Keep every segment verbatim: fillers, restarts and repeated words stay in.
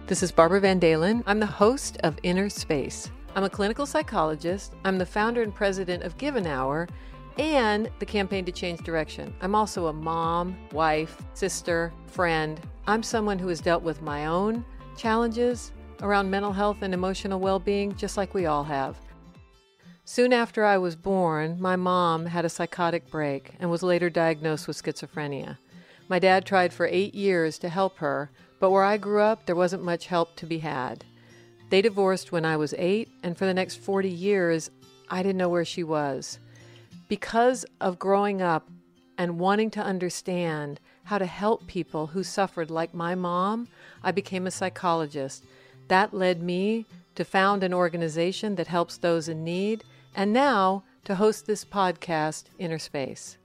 This is Barbara Van Dalen. I'm the host of Inner Space. I'm a clinical psychologist. I'm the founder and president of Give an Hour and the Campaign to Change Direction. I'm also a mom, wife, sister, friend. I'm someone who has dealt with my own challenges around mental health and emotional well-being, just like we all have. Soon after I was born, my mom had a psychotic break and was later diagnosed with schizophrenia. My dad tried for eight years to help her, but where I grew up, there wasn't much help to be had. They divorced when I was eight, and for the next forty years, I didn't know where she was. Because of growing up and wanting to understand how to help people who suffered like my mom, I became a psychologist. That led me to found an organization that helps those in need, and now to host this podcast, Inner Space.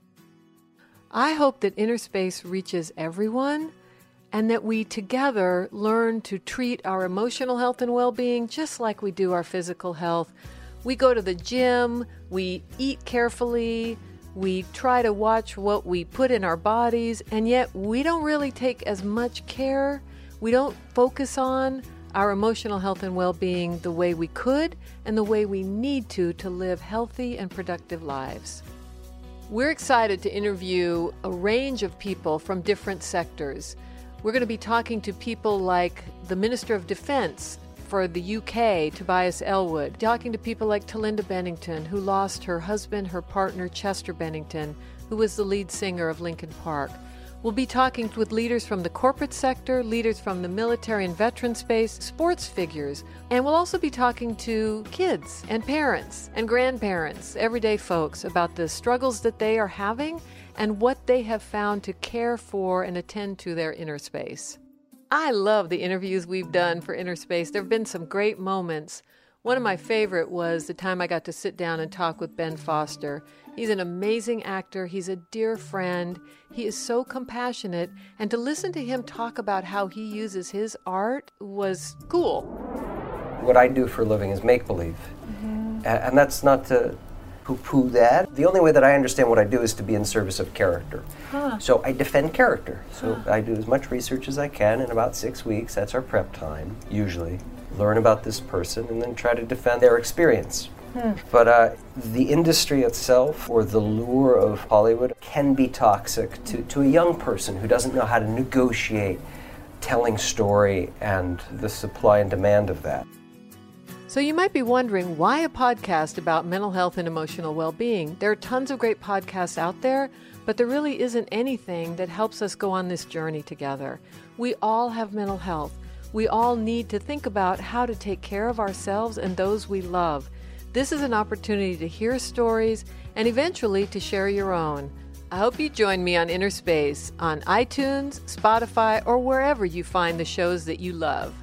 I hope that Inner Space reaches everyone and that we together learn to treat our emotional health and well-being just like we do our physical health. We go to the gym, we eat carefully, we try to watch what we put in our bodies, and yet we don't really take as much care. We don't focus on our emotional health and well-being the way we could and the way we need to to live healthy and productive lives. We're excited to interview a range of people from different sectors. We're going to be talking to people like the Minister of Defense for the U K, Tobias Ellwood, talking to people like Talinda Bennington, who lost her husband, her partner, Chester Bennington, who was the lead singer of Linkin Park. We'll be talking with leaders from the corporate sector, leaders from the military and veteran space, sports figures, and we'll also be talking to kids and parents and grandparents, everyday folks, about the struggles that they are having and what they have found to care for and attend to their inner space. I love the interviews we've done for Inner Space. There have been some great moments. One of my favorite was the time I got to sit down and talk with Ben Foster. He's an amazing actor. He's a dear friend. He is so compassionate. And to listen to him talk about how he uses his art was cool. What I do for a living is make-believe. Mm-hmm. And that's not to poo-poo that. The only way that I understand what I do is to be in service of character. Huh. So I defend character. So huh. I do as much research as I can in about six weeks. That's our prep time, usually. Learn about this person and then try to defend their experience. Hmm. But uh, the industry itself, or the lure of Hollywood, can be toxic to, to a young person who doesn't know how to negotiate telling story and the supply and demand of that. So you might be wondering, why a podcast about mental health and emotional well-being? There are tons of great podcasts out there, but there really isn't anything that helps us go on this journey together. We all have mental health. We all need to think about how to take care of ourselves and those we love. This is an opportunity to hear stories and eventually to share your own. I hope you join me on Inner Space on iTunes, Spotify, or wherever you find the shows that you love.